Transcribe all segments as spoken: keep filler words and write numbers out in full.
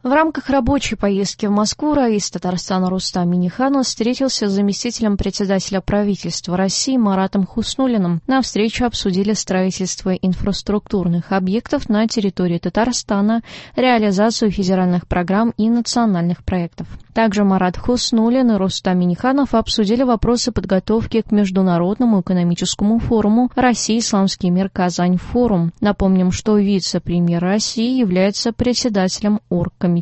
В рамках рабочей поездки в Москву раис Татарстана Рустам Минниханов встретился с заместителем председателя правительства России Маратом Хуснуллиным. На встрече обсудили строительство инфраструктурных объектов на территории Татарстана, реализацию федеральных программ и национальных проектов. Также Марат Хуснуллин и Рустам Минниханов обсудили вопросы подготовки к Международному экономическому форуму «Россия. Исламский мир. Казань. Форум». Напомним, что вице-премьер России является председателем оргкомитета.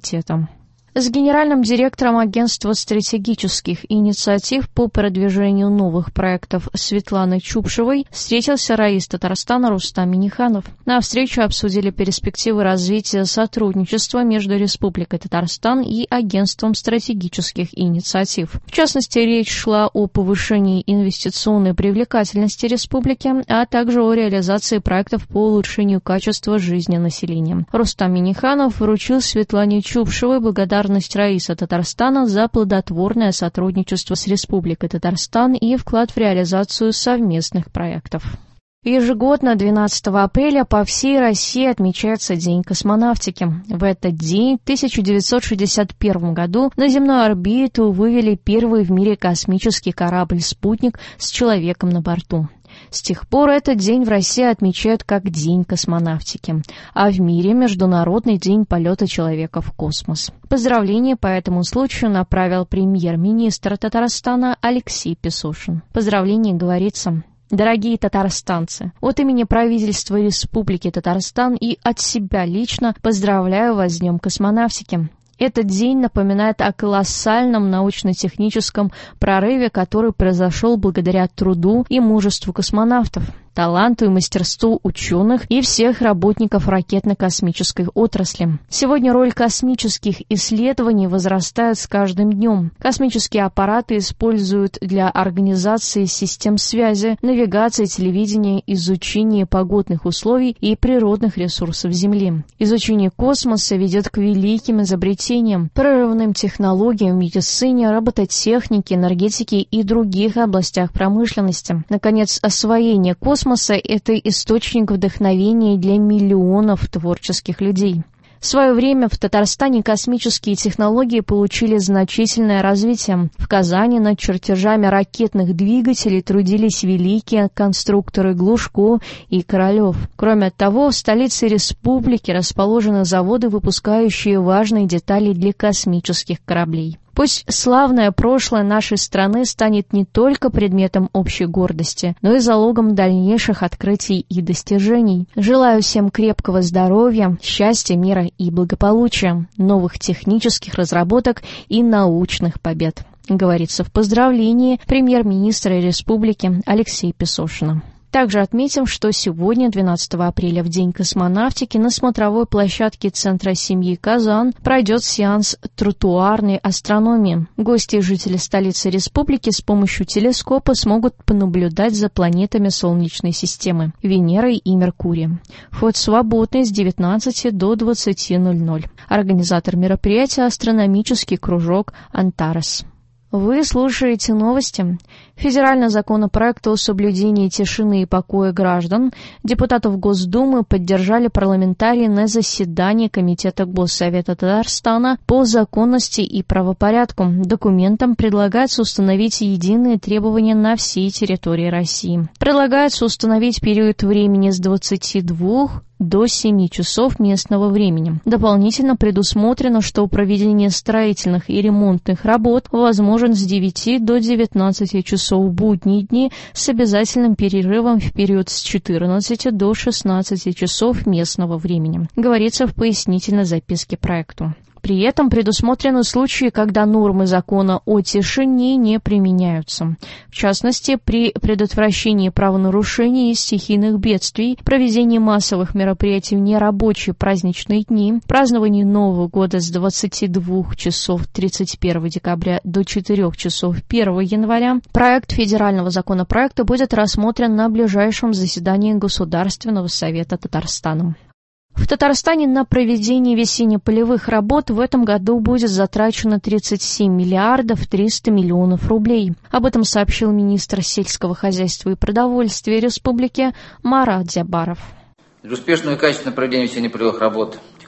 С генеральным директором Агентства стратегических инициатив по продвижению новых проектов Светланой Чупшевой встретился раис Татарстана Рустам Минниханов. На встречу обсудили перспективы развития сотрудничества между Республикой Татарстан и Агентством стратегических инициатив. В частности, речь шла о повышении инвестиционной привлекательности республики, а также о реализации проектов по улучшению качества жизни населения. Рустам Минниханов вручил Светлане Чупшевой благодарность раиса Татарстана за плодотворное сотрудничество с Республикой Татарстан и вклад в реализацию совместных проектов. Ежегодно двенадцатого апреля по всей России отмечается День космонавтики. В этот день, в тысяча девятьсот шестьдесят первом году, на земную орбиту вывели первый в мире космический корабль-спутник с человеком на борту. С тех пор этот день в России отмечают как День космонавтики, а в мире – Международный день полета человека в космос. Поздравления по этому случаю направил премьер-министр Татарстана Алексей Песошин. В поздравлении говорится: «Дорогие татарстанцы, от имени правительства Республики Татарстан и от себя лично поздравляю вас с Днем космонавтики. Этот день напоминает о колоссальном научно-техническом прорыве, который произошел благодаря труду и мужеству космонавтов, таланту и мастерству ученых и всех работников ракетно-космической отрасли. Сегодня роль космических исследований возрастает с каждым днем. Космические аппараты используют для организации систем связи, навигации, телевидения, изучения погодных условий и природных ресурсов Земли. Изучение космоса ведет к великим изобретениям, прорывным технологиям в медицине, робототехнике, энергетике и других областях промышленности. Наконец, освоение космоса Космоса – это источник вдохновения для миллионов творческих людей. В свое время в Татарстане космические технологии получили значительное развитие. В Казани над чертежами ракетных двигателей трудились великие конструкторы Глушко и Королев. Кроме того, в столице республики расположены заводы, выпускающие важные детали для космических кораблей. Пусть славное прошлое нашей страны станет не только предметом общей гордости, но и залогом дальнейших открытий и достижений. Желаю всем крепкого здоровья, счастья, мира и благополучия, новых технических разработок и научных побед, говорится в поздравлении премьер-министра республики Алексея Песошина. Также отметим, что сегодня, двенадцатого апреля, в День космонавтики, на смотровой площадке Центра семьи Казан пройдет сеанс тротуарной астрономии. Гости и жители столицы республики с помощью телескопа смогут понаблюдать за планетами Солнечной системы – Венерой и Меркурием. Вход свободный с девятнадцати до двадцати ноль-ноль. Организатор мероприятия – астрономический кружок «Антарес». Вы слушаете новости. Федеральный законопроект о соблюдении тишины и покоя граждан депутатов Госдумы поддержали парламентарии на заседании Комитета Госсовета Татарстана по законности и правопорядку. Документом предлагается установить единые требования на всей территории России. Предлагается установить период времени с двадцати двух до семи часов местного времени. Дополнительно предусмотрено, что проведение строительных и ремонтных работ возможен с девяти до девятнадцати часов в будние дни с обязательным перерывом в период с четырнадцати до шестнадцати часов местного времени, говорится в пояснительной записке к проекту. При этом предусмотрены случаи, когда нормы закона о тишине не применяются. В частности, при предотвращении правонарушений и стихийных бедствий, проведении массовых мероприятий в нерабочие праздничные дни, праздновании Нового года с двадцати двух часов тридцать первого декабря до четырёх часов первого января, проект федерального законопроекта будет рассмотрен на ближайшем заседании Государственного совета Татарстана. В Татарстане на проведение весенне-полевых работ в этом году будет затрачено тридцать семь миллиардов триста миллионов рублей. Об этом сообщил министр сельского хозяйства и продовольствия республики Марат Зябаров. Для успешного и качественного проведения весенне-полевых работ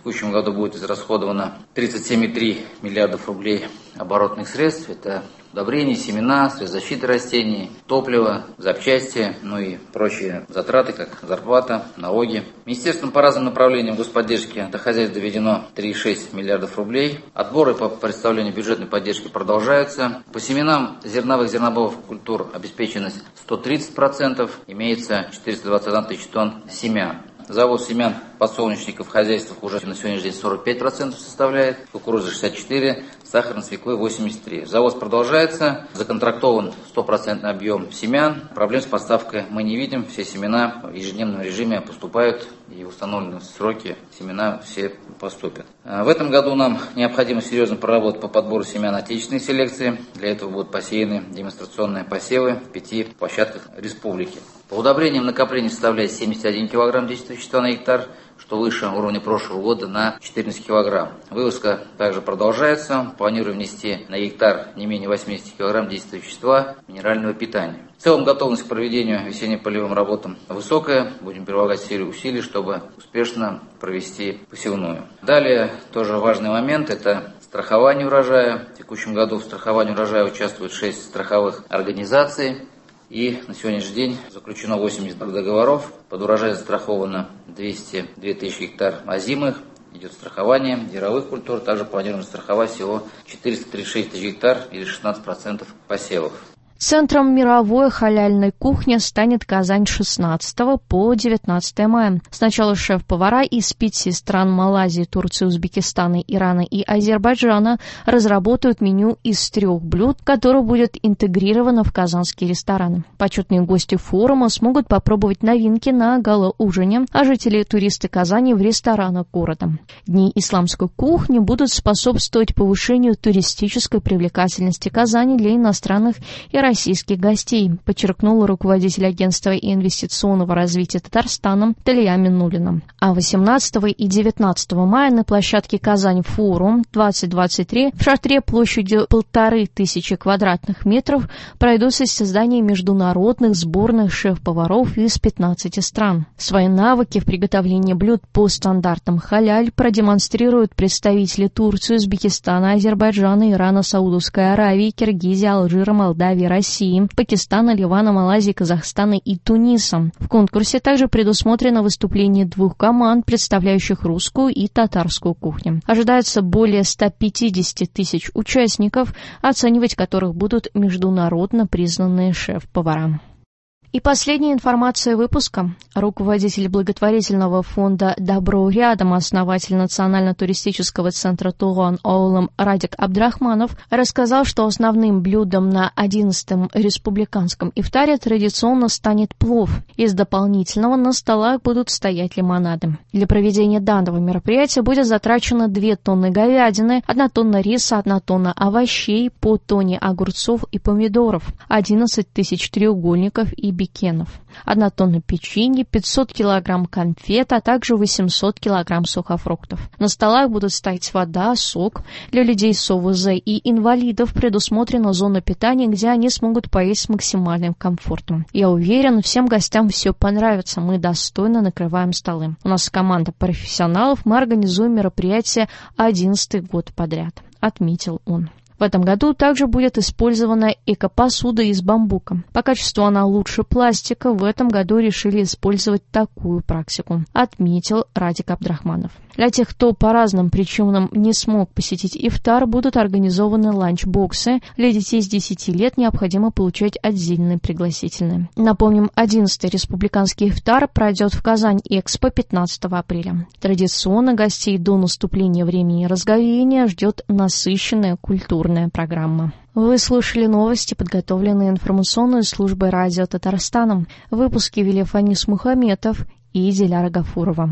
текущем году будет израсходовано тридцать семь целых три десятых миллиардов рублей оборотных средств. Это удобрения, семена, средства защиты растений, топливо, запчасти, ну и прочие затраты, как зарплата, налоги. Министерством по разным направлениям господдержки до хозяйств доведено три целых шесть десятых миллиардов рублей. Отборы по представлению бюджетной поддержки продолжаются. По семенам зерновых зернобобовых культур обеспеченность сто тридцать процентов, имеется четыреста двадцать одна тысяча тонн семян. Завоз семян подсолнечника в хозяйствах уже на сегодняшний день сорок пять процентов составляет, кукуруза шестьдесят четыре процента, сахарной свеклы восемьдесят три процента. Завоз продолжается, законтрактован стопроцентный объем семян. Проблем с поставкой мы не видим, все семена в ежедневном режиме поступают и в установленные сроки семена все поступят. В этом году нам необходимо серьезно проработать по подбору семян отечественной селекции. Для этого будут посеяны демонстрационные посевы в пяти площадках республики. По удобрениям накопление составляет семьдесят один килограмм действующего вещества на гектар, что выше уровня прошлого года на четырнадцать килограмм. Вывозка также продолжается. Планируем внести на гектар не менее восемьдесят килограмм действующего вещества минерального питания. В целом готовность к проведению весенне-полевым работам высокая. Будем прилагать серию усилий, чтобы успешно провести посевную. Далее тоже важный момент – это страхование урожая. В текущем году в страховании урожая участвует шесть страховых организаций. И на сегодняшний день заключено восемьдесят договоров. Под урожай застраховано двести две тысячи гектар озимых. Идет страхование яровых культур. Также планируем страховать всего четыреста тридцать шесть тысяч гектар или шестнадцать процентов посевов. Центром мировой халяльной кухни станет Казань с шестнадцатого по девятнадцатое мая. Сначала шеф-повара из пяти стран Малайзии, Турции, Узбекистана, Ирана и Азербайджана разработают меню из трех блюд, которое будет интегрировано в казанские рестораны. Почетные гости форума смогут попробовать новинки на гала-ужине, а жители и туристы Казани в ресторанах города. Дни исламской кухни будут способствовать повышению туристической привлекательности Казани для иностранных и российских гостей, подчеркнула руководитель агентства инвестиционного развития Татарстана Талия Минулина. А восемнадцатого и девятнадцатого мая на площадке Казань форум двадцать двадцать три в шатре площадью полторы тысячи квадратных метров пройдут состязания международных сборных шеф-поваров из пятнадцати стран. Свои навыки в приготовлении блюд по стандартам халяль продемонстрируют представители Турции, Узбекистана, Азербайджана, Ирана, Саудовской Аравии, Киргизии, Алжира, Молдавии, России, Пакистана, Ливана, Малайзии, Казахстана и Туниса. В конкурсе также предусмотрено выступление двух команд, представляющих русскую и татарскую кухню. Ожидается более ста пятидесяти тысяч участников, оценивать которых будут международно признанные шеф-повара. И последняя информация выпуска. Руководитель благотворительного фонда «Добро рядом», основатель Национально-туристического центра «Туган Оулам» Радик Абдрахманов рассказал, что основным блюдом на одиннадцатом республиканском ифтаре традиционно станет плов. Из дополнительного на столах будут стоять лимонады. Для проведения данного мероприятия будет затрачено две тонны говядины, одна тонна риса, одна тонна овощей, по тонне огурцов и помидоров, одиннадцать тысяч треугольников и бекенов, одна тонна печенья, пятьсот килограмм конфет, а также восемьсот килограмм сухофруктов. На столах будут стоять вода, сок. Для людей с ОВЗ и инвалидов предусмотрена зона питания, где они смогут поесть с максимальным комфортом. Я уверен, всем гостям все понравится. Мы достойно накрываем столы. У нас команда профессионалов, мы организуем мероприятие одиннадцатый год подряд, отметил он. В этом году также будет использована эко-посуда из бамбука. По качеству она лучше пластика, в этом году решили использовать такую практику, отметил Радик Абдрахманов. Для тех, кто по разным причинам не смог посетить ифтар, будут организованы ланч-боксы. Для детей с десяти лет необходимо получать отдельные пригласительные. Напомним, одиннадцатый республиканский ифтар пройдет в Казань-Экспо пятнадцатого апреля. Традиционно гостей до наступления времени разговения ждет насыщенная культурная программа. Вы слушали новости, подготовленные информационной службой радио Татарстана. В выпуске вели Фанис Мухаметов и Диляра Гафурова.